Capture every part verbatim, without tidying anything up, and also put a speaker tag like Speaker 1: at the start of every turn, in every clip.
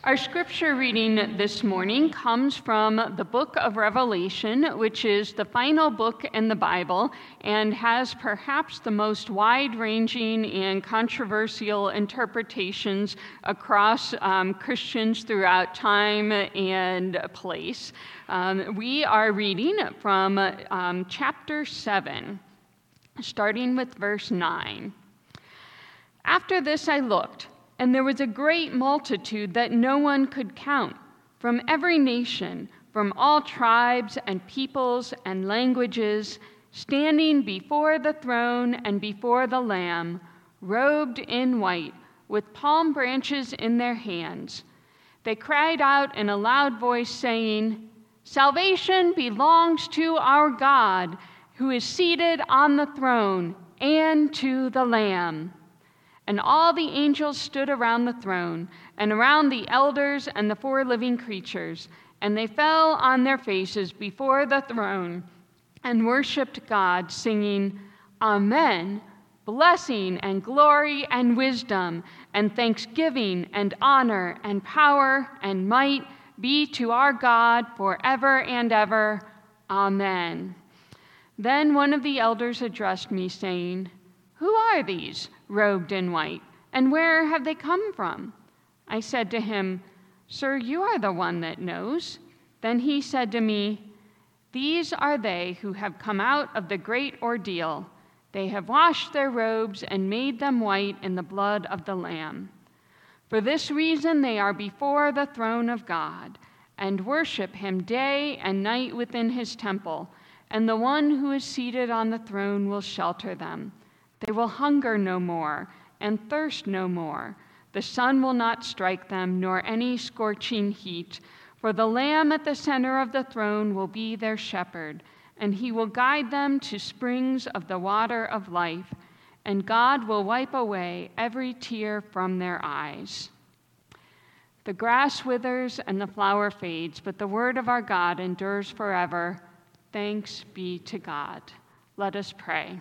Speaker 1: Our scripture reading this morning comes from the book of Revelation, which is the final book in the Bible and has perhaps the most wide-ranging and controversial interpretations across um, Christians throughout time and place. Um, we are reading from um, chapter seven, starting with verse nine. After this I looked, and there was a great multitude that no one could count, from every nation, from all tribes and peoples and languages, standing before the throne and before the Lamb, robed in white, with palm branches in their hands. They cried out in a loud voice, saying, "Salvation belongs to our God, who is seated on the throne, and to the Lamb." And all the angels stood around the throne, and around the elders and the four living creatures, and they fell on their faces before the throne and worshiped God, singing, "Amen, blessing and glory and wisdom and thanksgiving and honor and power and might be to our God forever and ever. Amen." Then one of the elders addressed me, saying, "Who are these robed in white, and where have they come from?" I said to him, "Sir, you are the one that knows." Then he said to me, "These are they who have come out of the great ordeal. They have washed their robes and made them white in the blood of the Lamb. For this reason they are before the throne of God, and worship him day and night within his temple, and the one who is seated on the throne will shelter them. They will hunger no more and thirst no more. The sun will not strike them, nor any scorching heat. For the Lamb at the center of the throne will be their shepherd, and he will guide them to springs of the water of life, and God will wipe away every tear from their eyes." The grass withers and the flower fades, but the word of our God endures forever. Thanks be to God. Let us pray.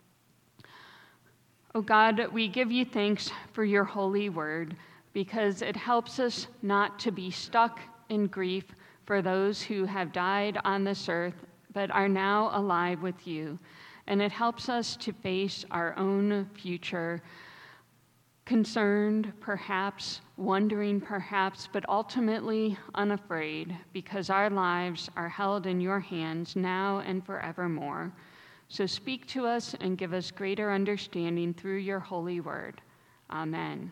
Speaker 1: Oh God, we give you thanks for your holy word, because it helps us not to be stuck in grief for those who have died on this earth but are now alive with you. And it helps us to face our own future, concerned perhaps, wondering perhaps, but ultimately unafraid, because our lives are held in your hands now and forevermore. So speak to us and give us greater understanding through your holy word. Amen.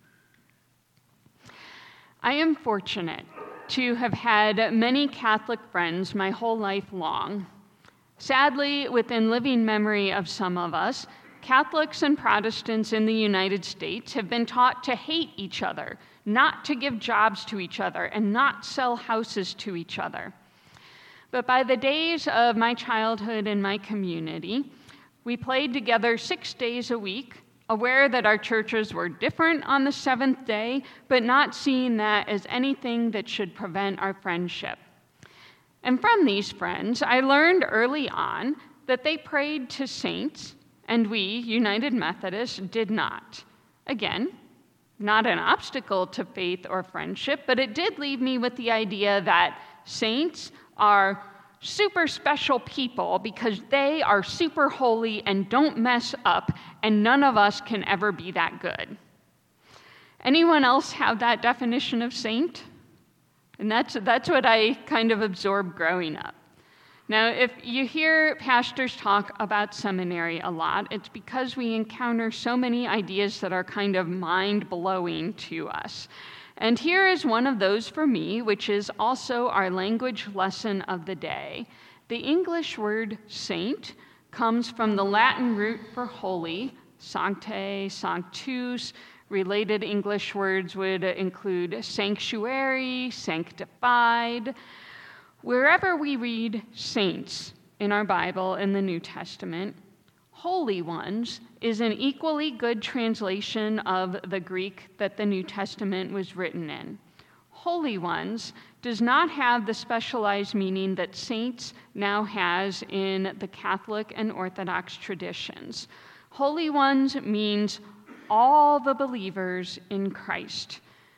Speaker 1: I am fortunate to have had many Catholic friends my whole life long. Sadly, within living memory of some of us, Catholics and Protestants in the United States have been taught to hate each other, not to give jobs to each other, and not sell houses to each other. But by the days of my childhood in my community, we played together six days a week, aware that our churches were different on the seventh day, but not seeing that as anything that should prevent our friendship. And from these friends, I learned early on that they prayed to saints, and we, United Methodists, did not. Again, not an obstacle to faith or friendship, but it did leave me with the idea that saints are super special people because they are super holy and don't mess up, and none of us can ever be that good. Anyone else have that definition of saint? And that's, that's what I kind of absorbed growing up. Now, if you hear pastors talk about seminary a lot, it's because we encounter so many ideas that are kind of mind-blowing to us. And here is one of those for me, which is also our language lesson of the day. The English word saint comes from the Latin root for holy, sancte, sanctus. Related English words would include sanctuary, sanctified. Wherever we read saints in our Bible in the New Testament, holy ones is an equally good translation of the Greek that the New Testament was written in. Holy ones does not have the specialized meaning that saints now has in the Catholic and Orthodox traditions. Holy ones means all the believers in Christ.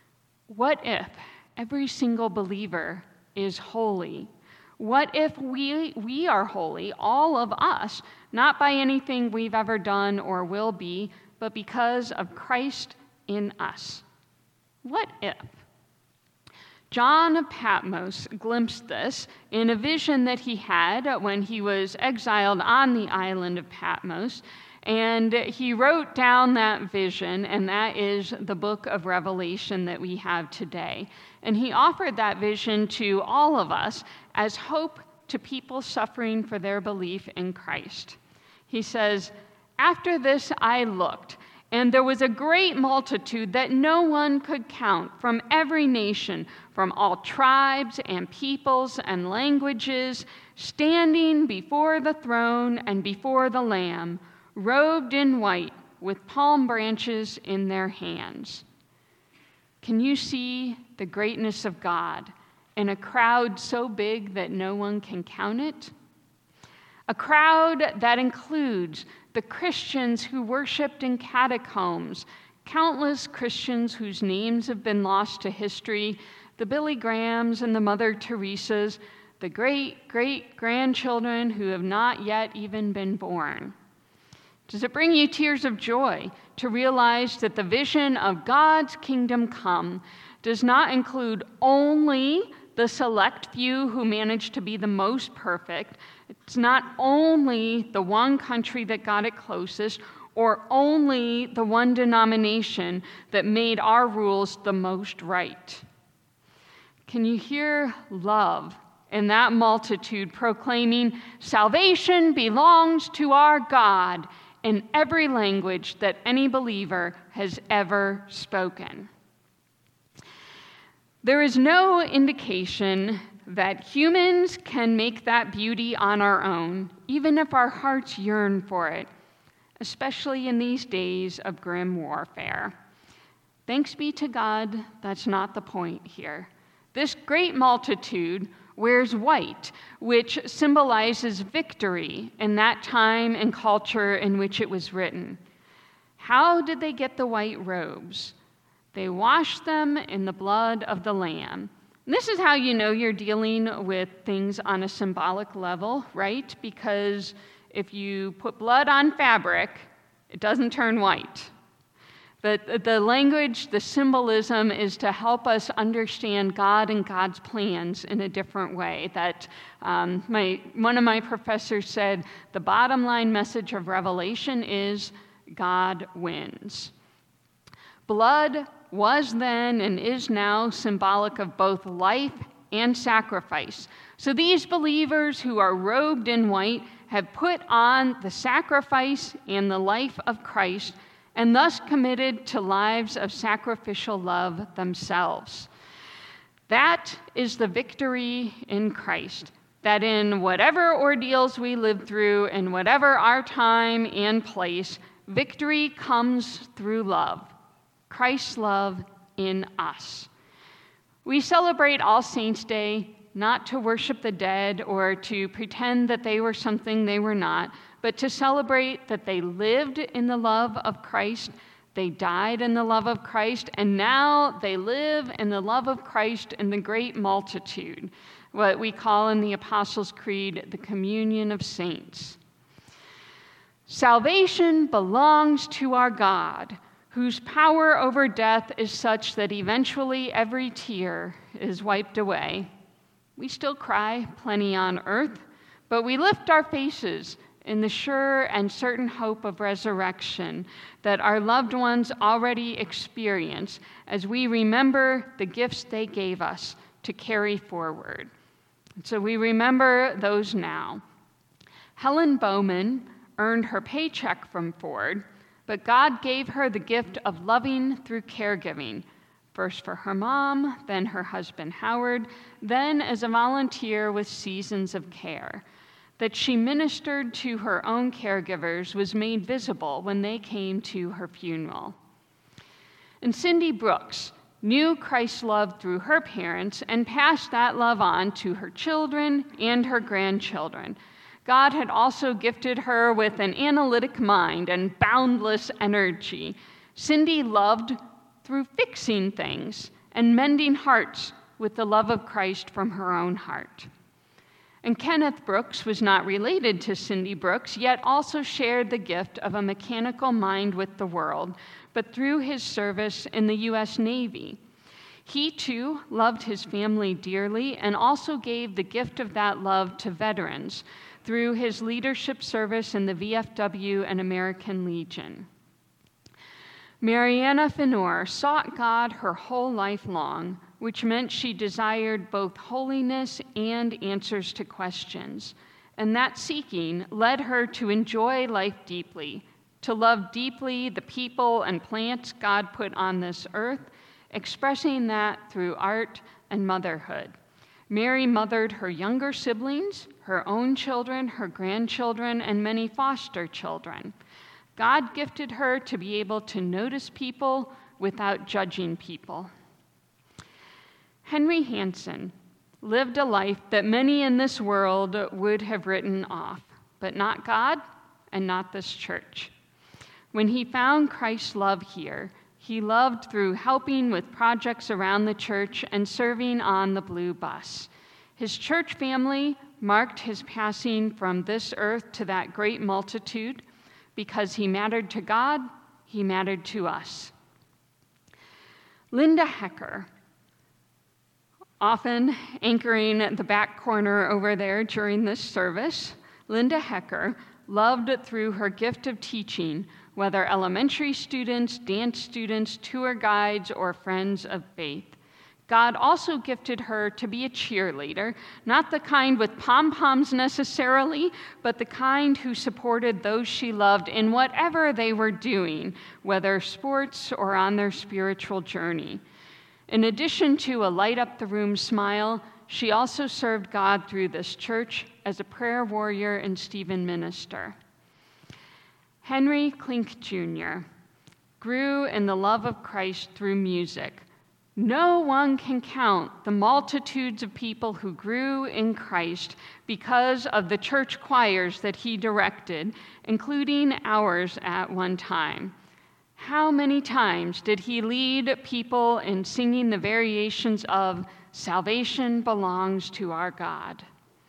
Speaker 1: What if every single believer is holy? What if we, we are holy, all of us, not by anything we've ever done or will be, but because of Christ in us? What if? John of Patmos glimpsed this in a vision that he had when he was exiled on the island of Patmos, and he wrote down that vision, and that is the book of Revelation that we have today. And he offered that vision to all of us as hope to people suffering for their belief in Christ. He says, "After this I looked, and there was a great multitude that no one could count from every nation, from all tribes and peoples and languages, standing before the throne and before the Lamb, robed in white, with palm branches in their hands." Can you see the greatness of God in a crowd so big that no one can count it? A crowd that includes the Christians who worshiped in catacombs, countless Christians whose names have been lost to history, the Billy Grahams and the Mother Teresas, the great-great-grandchildren who have not yet even been born. Does it bring you tears of joy to realize that the vision of God's kingdom come does not include only the select few who manage to be the most perfect? It's not only the one country that got it closest, or only the one denomination that made our rules the most right. Can you hear love in that multitude proclaiming, "Salvation belongs to our God," in every language that any believer has ever spoken? There is no indication that humans can make that beauty on our own, even if our hearts yearn for it, especially in these days of grim warfare. Thanks be to God, that's not the point here. This great multitude wears white, which symbolizes victory in that time and culture in which it was written. How did they get the white robes? They washed them in the blood of the Lamb. And this is how you know you're dealing with things on a symbolic level, right? Because if you put blood on fabric, it doesn't turn white. But the language, the symbolism is to help us understand God and God's plans in a different way. That um, my, one of my professors said, the bottom line message of Revelation is God wins. Blood was then and is now symbolic of both life and sacrifice. So these believers who are robed in white have put on the sacrifice and the life of Christ, and thus committed to lives of sacrificial love themselves. That is the victory in Christ, that in whatever ordeals we live through, in whatever our time and place, victory comes through love, Christ's love in us. We celebrate All Saints' Day not to worship the dead or to pretend that they were something they were not, but to celebrate that they lived in the love of Christ, they died in the love of Christ, and now they live in the love of Christ in the great multitude, what we call in the Apostles' Creed the communion of saints. Salvation belongs to our God, whose power over death is such that eventually every tear is wiped away. We still cry plenty on earth, but we lift our faces in the sure and certain hope of resurrection that our loved ones already experience as we remember the gifts they gave us to carry forward. So we remember those now. Helen Bowman earned her paycheck from Ford, but God gave her the gift of loving through caregiving, first for her mom, then her husband Howard, then as a volunteer with Seasons of Care. That she ministered to her own caregivers was made visible when they came to her funeral. And Cindy Brooks knew Christ's love through her parents and passed that love on to her children and her grandchildren. God had also gifted her with an analytic mind and boundless energy. Cindy loved through fixing things and mending hearts with the love of Christ from her own heart. And Kenneth Brooks was not related to Cindy Brooks, yet also shared the gift of a mechanical mind with the world, but through his service in the U S Navy. He, too, loved his family dearly and also gave the gift of that love to veterans through his leadership service in the V F W and American Legion. Mariana Fenor sought God her whole life long, which meant she desired both holiness and answers to questions. And that seeking led her to enjoy life deeply, to love deeply the people and plants God put on this earth, expressing that through art and motherhood. Mary mothered her younger siblings, her own children, her grandchildren, and many foster children. God gifted her to be able to notice people without judging people. Henry Hansen lived a life that many in this world would have written off, but not God and not this church. When he found Christ's love here, he loved through helping with projects around the church and serving on the Blue Bus. His church family marked his passing from this earth to that great multitude. Because he mattered to God, he mattered to us. Linda Hecker, often anchoring at the back corner over there during this service, Linda Hecker loved it through her gift of teaching, whether elementary students, dance students, tour guides, or friends of faith. God also gifted her to be a cheerleader, not the kind with pom-poms necessarily, but the kind who supported those she loved in whatever they were doing, whether sports or on their spiritual journey. In addition to a light-up-the-room smile, she also served God through this church as a prayer warrior and Stephen minister. Henry Klink Junior grew in the love of Christ through music. No one can count the multitudes of people who grew in Christ because of the church choirs that he directed, including ours at one time. How many times did he lead people in singing the variations of "Salvation Belongs to Our God"?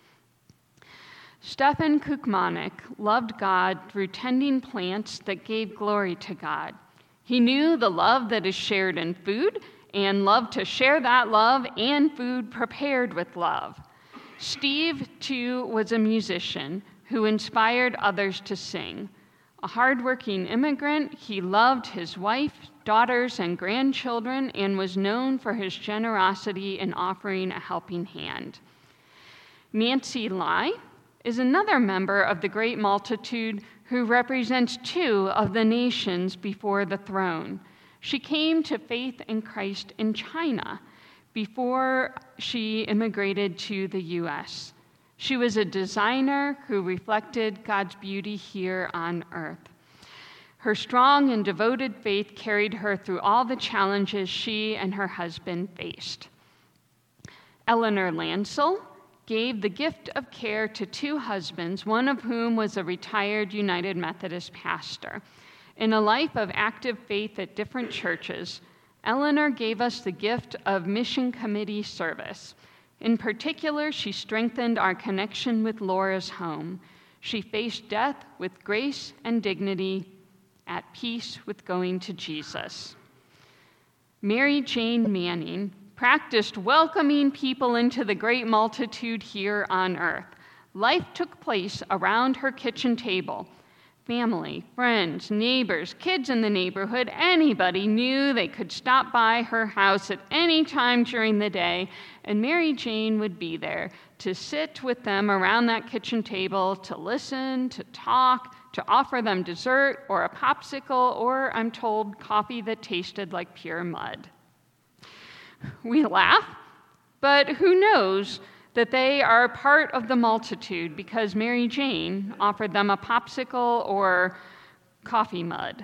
Speaker 1: Stefan Kukmanek loved God through tending plants that gave glory to God. He knew the love that is shared in food and loved to share that love and food prepared with love. Steve, too, was a musician who inspired others to sing. A hardworking immigrant, he loved his wife, daughters, and grandchildren and was known for his generosity in offering a helping hand. Nancy Lai is another member of the great multitude who represents two of the nations before the throne. She came to faith in Christ in China before she immigrated to the U S. She was a designer who reflected God's beauty here on earth. Her strong and devoted faith carried her through all the challenges she and her husband faced. Eleanor Lansell gave the gift of care to two husbands, one of whom was a retired United Methodist pastor. In a life of active faith at different churches, Eleanor gave us the gift of mission committee service. In particular, she strengthened our connection with Laura's home. She faced death with grace and dignity, at peace with going to Jesus. Mary Jane Manning practiced welcoming people into the great multitude here on earth. Life took place around her kitchen table. Family, friends, neighbors, kids in the neighborhood, anybody knew they could stop by her house at any time during the day, and Mary Jane would be there to sit with them around that kitchen table, to listen, to talk, to offer them dessert or a popsicle, or, I'm told, coffee that tasted like pure mud. We laugh, but who knows that they are part of the multitude because Mary Jane offered them a popsicle or coffee mud.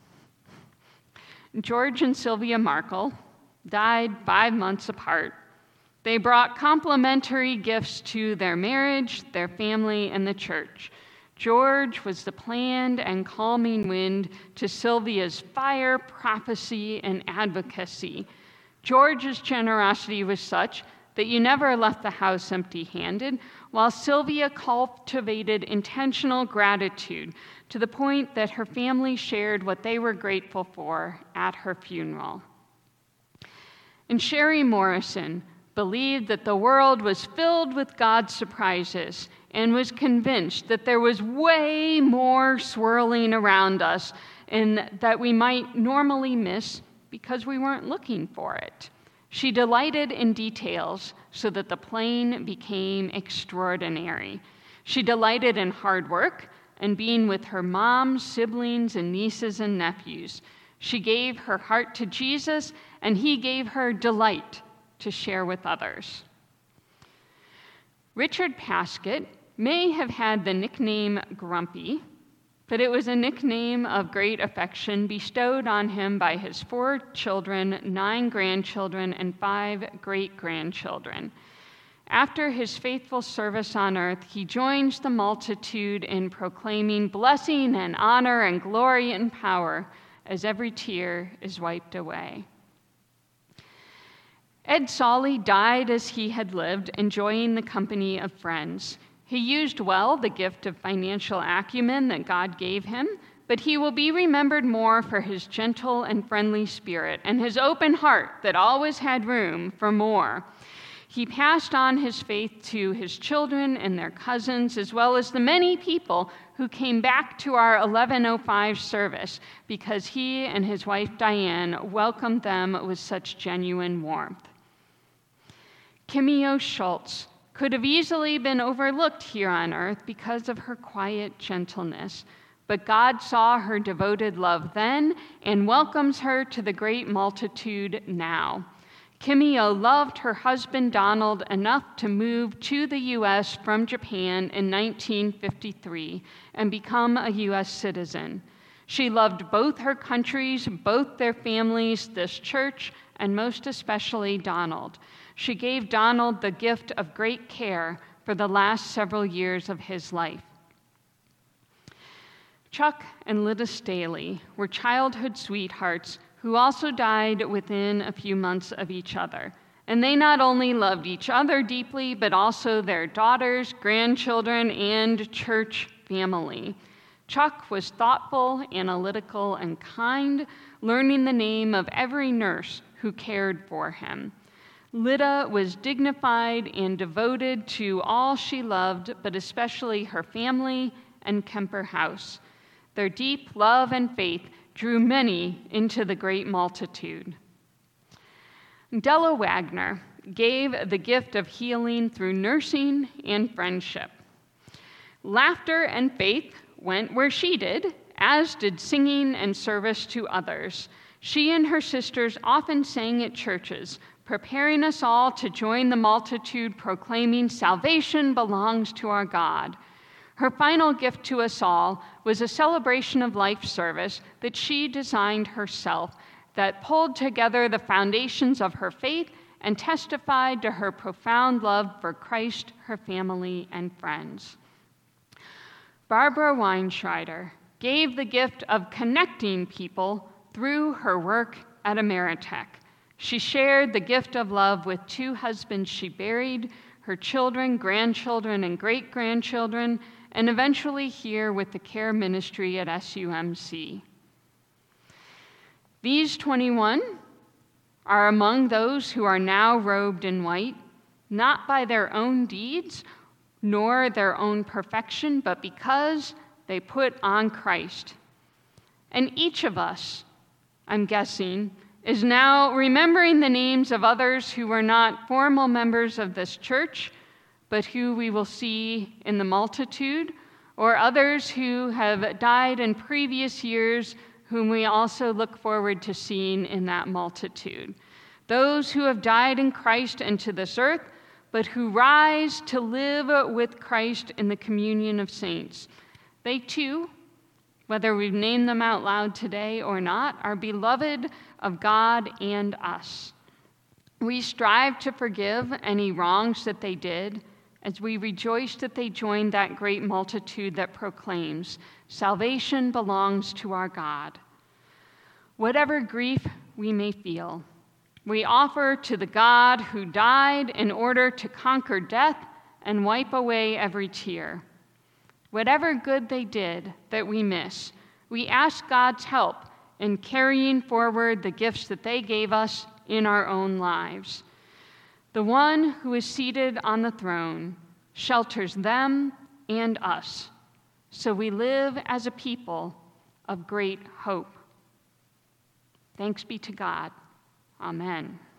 Speaker 1: George and Sylvia Markle died five months apart. They brought complementary gifts to their marriage, their family, and the church. George was the planned and calming wind to Sylvia's fire, prophecy, and advocacy. George's generosity was such that you never left the house empty-handed, while Sylvia cultivated intentional gratitude to the point that her family shared what they were grateful for at her funeral. And Sherry Morrison believed that the world was filled with God's surprises and was convinced that there was way more swirling around us and that we might normally miss because we weren't looking for it. She delighted in details so that the plain became extraordinary. She delighted in hard work and being with her mom, siblings, and nieces and nephews. She gave her heart to Jesus, and he gave her delight to share with others. Richard Paskett may have had the nickname Grumpy, but it was a nickname of great affection bestowed on him by his four children, nine grandchildren, and five great-grandchildren. After his faithful service on earth, he joins the multitude in proclaiming blessing and honor and glory and power as every tear is wiped away. Ed Solly died as he had lived, enjoying the company of friends. He used well the gift of financial acumen that God gave him, but he will be remembered more for his gentle and friendly spirit and his open heart that always had room for more. He passed on his faith to his children and their cousins, as well as the many people who came back to our eleven oh five service because he and his wife Diane welcomed them with such genuine warmth. Kimio Schultz could have easily been overlooked here on earth because of her quiet gentleness, but God saw her devoted love then and welcomes her to the great multitude now. Kimio loved her husband Donald enough to move to the U S from Japan in nineteen fifty-three and become a U S citizen. She loved both her countries, both their families, this church, and most especially Donald. She gave Donald the gift of great care for the last several years of his life. Chuck and Lida Staley were childhood sweethearts who also died within a few months of each other. And they not only loved each other deeply, but also their daughters, grandchildren, and church family. Chuck was thoughtful, analytical, and kind, learning the name of every nurse who cared for him. Lida was dignified and devoted to all she loved, but especially her family and Kemper House. Their deep love and faith drew many into the great multitude. Della Wagner gave the gift of healing through nursing and friendship. Laughter and faith went where she did, as did singing and service to others. She and her sisters often sang at churches, preparing us all to join the multitude proclaiming salvation belongs to our God. Her final gift to us all was a celebration of life service that she designed herself that pulled together the foundations of her faith and testified to her profound love for Christ, her family, and friends. Barbara Weinschreider gave the gift of connecting people through her work at Ameritech. She shared the gift of love with two husbands she buried, her children, grandchildren, and great-grandchildren, and eventually here with the care ministry at S U M C. These twenty-one are among those who are now robed in white, not by their own deeds, nor their own perfection, but because they put on Christ. And each of us, I'm guessing, is now remembering the names of others who were not formal members of this church, but who we will see in the multitude, or others who have died in previous years, whom we also look forward to seeing in that multitude. Those who have died in Christ and to this earth, but who rise to live with Christ in the communion of saints. They too, whether we've named them out loud today or not, are beloved of God and us. We strive to forgive any wrongs that they did, as we rejoice that they joined that great multitude that proclaims, salvation belongs to our God. Whatever grief we may feel, We offer to the God who died in order to conquer death and wipe away every tear. Whatever good they did that we miss, we ask God's help in carrying forward the gifts that they gave us in our own lives. The one who is seated on the throne shelters them and us, so we live as a people of great hope. Thanks be to God. Amen.